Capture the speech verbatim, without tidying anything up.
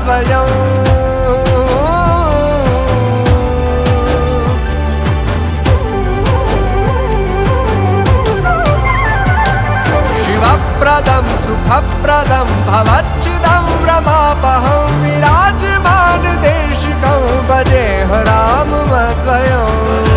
रामनाममहात्म्यमद्वयम्। शिवप्रदं सुखप्रदं भवच्छिदं रमापहं विराजमान देशिकं भजेह राममद्वयम्।